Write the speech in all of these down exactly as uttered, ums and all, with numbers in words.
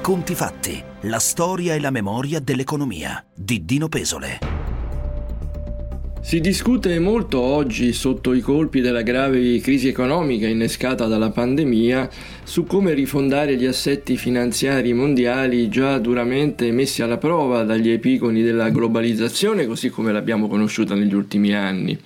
Conti fatti, la storia e la memoria dell'economia di Dino Pesole. Si discute molto oggi, sotto i colpi della grave crisi economica innescata dalla pandemia, su come rifondare gli assetti finanziari mondiali già duramente messi alla prova dagli epigoni della globalizzazione, così come l'abbiamo conosciuta negli ultimi anni.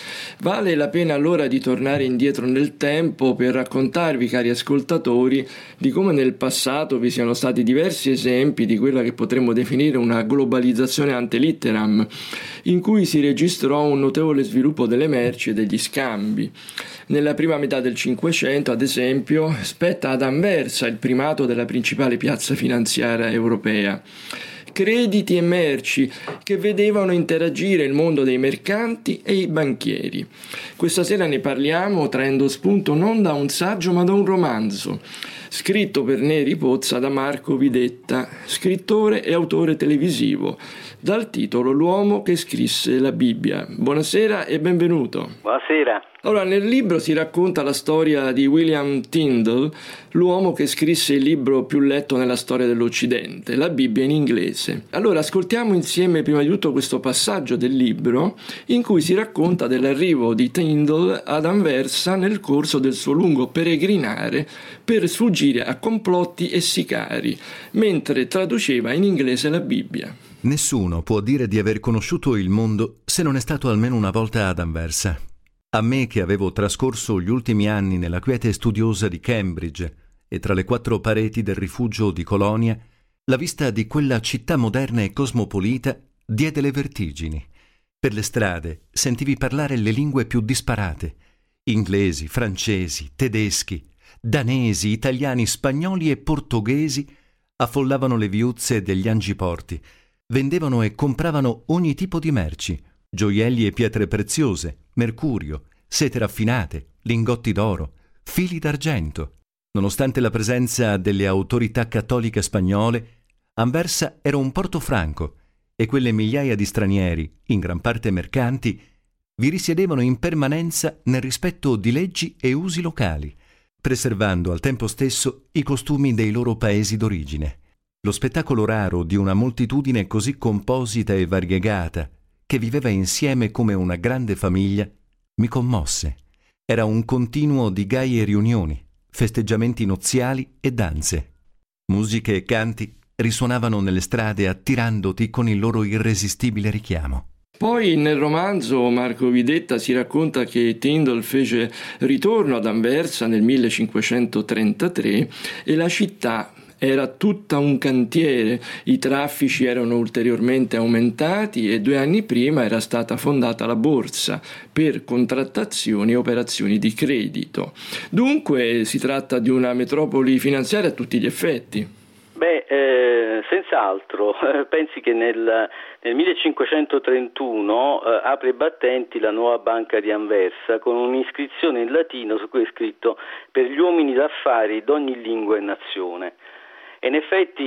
Vale la pena allora di tornare indietro nel tempo per raccontarvi, cari ascoltatori, di come nel passato vi siano stati diversi esempi di quella che potremmo definire una globalizzazione ante litteram, in cui si registrò un notevole sviluppo delle merci e degli scambi. Nella prima metà del Cinquecento, ad esempio, spetta ad Anversa il primato della principale piazza finanziaria europea. Crediti e merci che vedevano interagire il mondo dei mercanti e i banchieri. Questa sera ne parliamo traendo spunto non da un saggio ma da un romanzo, scritto per Neri Pozza da Marco Videtta, scrittore e autore televisivo, dal titolo L'uomo che scrisse la Bibbia. Buonasera e benvenuto. Buonasera. Allora, nel libro si racconta la storia di William Tyndall, l'uomo che scrisse il libro più letto nella storia dell'Occidente, la Bibbia in inglese. Allora, ascoltiamo insieme prima di tutto questo passaggio del libro in cui si racconta dell'arrivo di Tyndall ad Anversa nel corso del suo lungo peregrinare per sfuggire a complotti e sicari, mentre traduceva in inglese la Bibbia. Nessuno può dire di aver conosciuto il mondo se non è stato almeno una volta ad Anversa. A me, che avevo trascorso gli ultimi anni nella quiete studiosa di Cambridge e tra le quattro pareti del rifugio di Colonia, la vista di quella città moderna e cosmopolita diede le vertigini. Per le strade sentivi parlare le lingue più disparate: inglesi, francesi, tedeschi, danesi, italiani, spagnoli e portoghesi affollavano le viuzze degli angiporti, vendevano e compravano ogni tipo di merci, gioielli e pietre preziose, mercurio, sete raffinate, lingotti d'oro, fili d'argento. Nonostante la presenza delle autorità cattoliche spagnole, Anversa era un porto franco e quelle migliaia di stranieri, in gran parte mercanti, vi risiedevano in permanenza nel rispetto di leggi e usi locali, preservando al tempo stesso i costumi dei loro paesi d'origine. Lo spettacolo raro di una moltitudine così composita e variegata, che viveva insieme come una grande famiglia, mi commosse. Era un continuo di gaie riunioni, festeggiamenti noziali e danze. Musiche e canti risuonavano nelle strade attirandoti con il loro irresistibile richiamo. Poi nel romanzo Marco Videtta si racconta che Tyndall fece ritorno ad Anversa nel millecinquecentotrentatré e la città era tutta un cantiere, i traffici erano ulteriormente aumentati e due anni prima era stata fondata la borsa per contrattazioni e operazioni di credito. Dunque si tratta di una metropoli finanziaria a tutti gli effetti. Beh, eh, senz'altro. Pensi che nel, nel millecinquecentotrentuno eh, apre i battenti la nuova banca di Anversa con un'iscrizione in latino su cui è scritto «Per gli uomini d'affari d'ogni lingua e nazione». E in effetti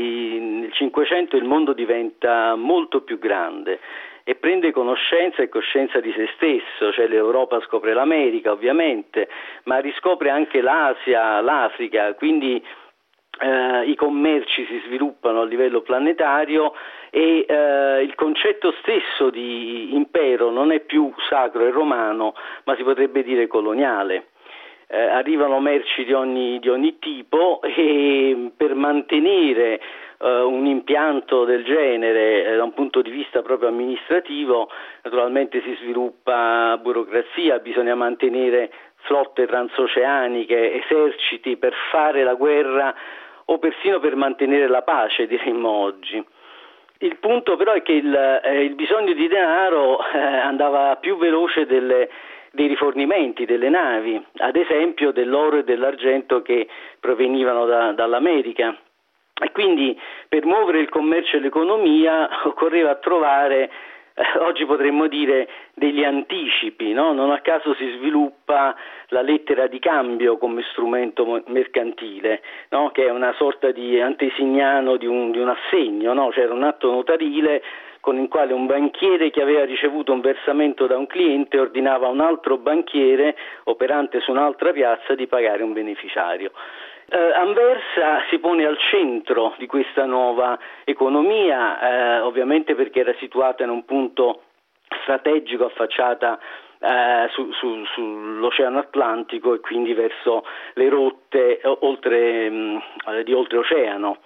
nel Cinquecento il mondo diventa molto più grande e prende conoscenza e coscienza di se stesso, cioè l'Europa scopre l'America ovviamente, ma riscopre anche l'Asia, l'Africa, quindi eh, i commerci si sviluppano a livello planetario e eh, il concetto stesso di impero non è più sacro e romano, ma si potrebbe dire coloniale. Eh, arrivano merci di ogni, di ogni tipo e per mantenere eh, un impianto del genere eh, da un punto di vista proprio amministrativo naturalmente si sviluppa burocrazia, bisogna mantenere flotte transoceaniche, eserciti per fare la guerra o persino per mantenere la pace, diremmo oggi. Il punto però è che il, eh, il bisogno di denaro eh, andava più veloce delle dei rifornimenti delle navi, ad esempio dell'oro e dell'argento che provenivano da, dall'America. E quindi per muovere il commercio e l'economia occorreva trovare, eh, oggi potremmo dire, degli anticipi, no? Non a caso si sviluppa la lettera di cambio come strumento mercantile, no? Che è una sorta di antesignano di un, di un assegno, no? C'era un atto notarile con il quale un banchiere che aveva ricevuto un versamento da un cliente ordinava a un altro banchiere operante su un'altra piazza di pagare un beneficiario. Eh, Anversa si pone al centro di questa nuova economia, eh, ovviamente perché era situata in un punto strategico affacciata eh, su, su, sull'Oceano Atlantico e quindi verso le rotte oltre, mh, di oltreoceano.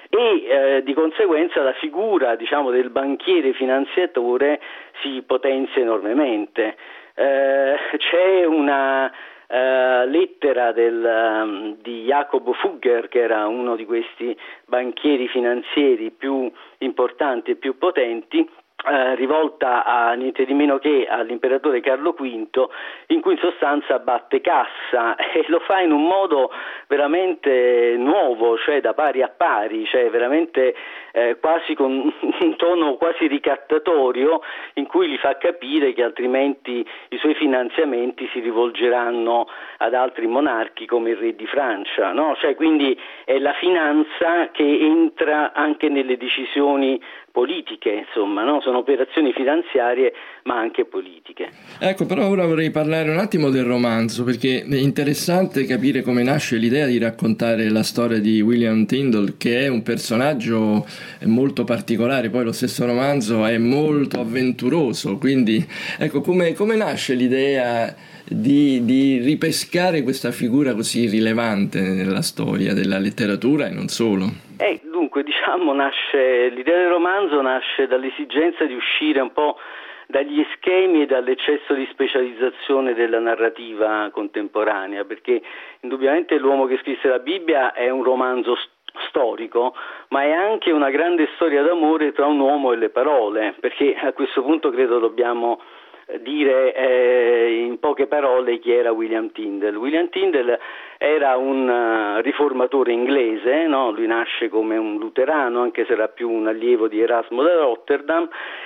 E eh, di conseguenza la figura, diciamo, del banchiere finanziatore si potenzia enormemente. Eh, c'è una Uh, lettera del, um, di Jacob Fugger, che era uno di questi banchieri finanzieri più importanti e più potenti, uh, rivolta a niente di meno che all'imperatore Carlo quinto, in cui in sostanza batte cassa e lo fa in un modo veramente nuovo, cioè da pari a pari, cioè veramente eh, quasi con un tono quasi ricattatorio, in cui gli fa capire che altrimenti i suoi finanziamenti si rivolgeranno ad altri monarchi come il re di Francia, no? Cioè, quindi è la finanza che entra anche nelle decisioni politiche, insomma, no? Sono operazioni finanziarie ma anche politiche. Ecco, però ora vorrei parlare un attimo del romanzo, perché è interessante capire come nasce l'idea di raccontare la storia di William Tyndall, che è un personaggio molto particolare. Poi lo stesso romanzo è molto avventuroso, quindi ecco, come, come nasce l'idea di, di ripescare questa figura così rilevante nella storia della letteratura e non solo? Eh, dunque, diciamo, nasce l'idea del romanzo nasce dall'esigenza di uscire un po' dagli schemi e dall'eccesso di specializzazione della narrativa contemporanea, perché indubbiamente L'uomo che scrisse la Bibbia è un romanzo st- storico, ma è anche una grande storia d'amore tra un uomo e le parole, perché a questo punto credo dobbiamo dire eh, in poche parole chi era William Tyndall. William Tyndall era un uh, riformatore inglese, no? Lui nasce come un luterano, anche se era più un allievo di Erasmo da Rotterdam,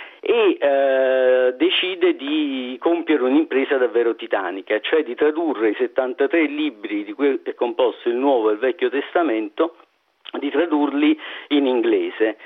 e eh, decide di compiere un'impresa davvero titanica, cioè di tradurre i settantatré libri di cui è composto il Nuovo e il Vecchio Testamento, di tradurli in inglese,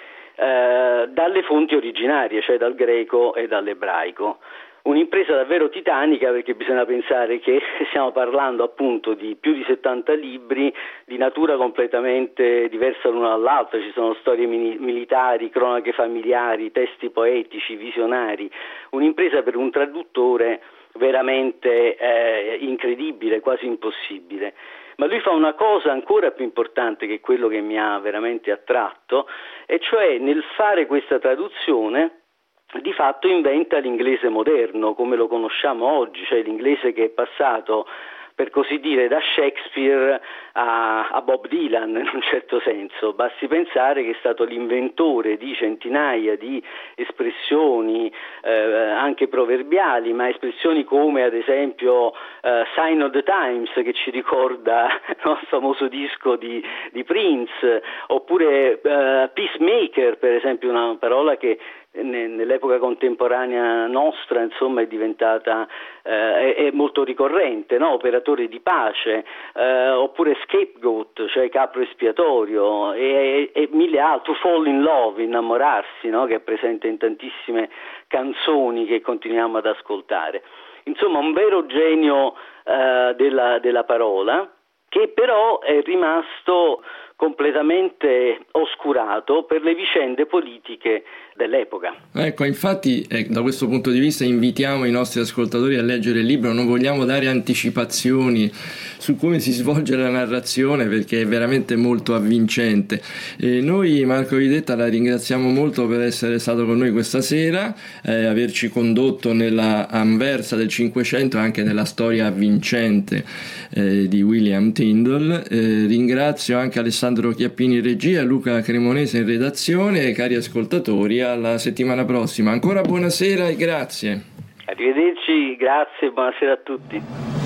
eh, dalle fonti originarie, cioè dal greco e dall'ebraico. Un'impresa davvero titanica, perché bisogna pensare che stiamo parlando appunto di più di settanta libri di natura completamente diversa l'una dall'altra. Ci sono storie mini- militari, cronache familiari, testi poetici, visionari. Un'impresa per un traduttore veramente eh, incredibile, quasi impossibile. Ma lui fa una cosa ancora più importante, che è quello che mi ha veramente attratto, e cioè nel fare questa traduzione di fatto inventa l'inglese moderno come lo conosciamo oggi, cioè l'inglese che è passato, per così dire, da Shakespeare a, a Bob Dylan in un certo senso. Basti pensare che è stato l'inventore di centinaia di espressioni eh, anche proverbiali, ma espressioni come ad esempio eh, Sign of the Times, che ci ricorda no, il famoso disco di, di Prince, oppure eh, peacemaker, per esempio, una parola che nell'epoca contemporanea nostra, insomma, è diventata eh, è, è molto ricorrente, no? Operatore di pace, eh, oppure scapegoat, cioè capro espiatorio, e, e, e mille altri, to fall in love, innamorarsi, no? Che è presente in tantissime canzoni che continuiamo ad ascoltare. Insomma, un vero genio eh, della, della parola, che però è rimasto completamente oscurato per le vicende politiche dell'epoca. Ecco, infatti eh, da questo punto di vista invitiamo i nostri ascoltatori a leggere il libro. Non vogliamo dare anticipazioni su come si svolge la narrazione, perché è veramente molto avvincente. E noi, Marco Videtta, la ringraziamo molto per essere stato con noi questa sera, eh, averci condotto nella Anversa del Cinquecento e anche nella storia avvincente eh, di William Tyndall. Eh, ringrazio anche Alessandro Chiappini in regia, Luca Cremonese in redazione, e cari ascoltatori, alla settimana prossima. Ancora buonasera e grazie. Arrivederci, grazie, buonasera a tutti.